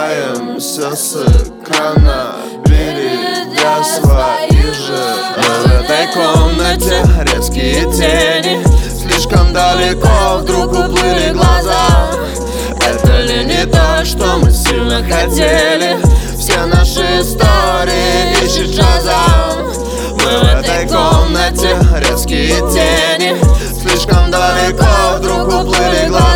Срываемся с экрана, берегя своих же. Но в этой комнате резкие тени, слишком далеко вдруг уплыли глаза. Это ли не то, что мы сильно хотели? Все наши истории ищет Шазам. Мы в этой комнате резкие тени, слишком далеко вдруг уплыли глаза.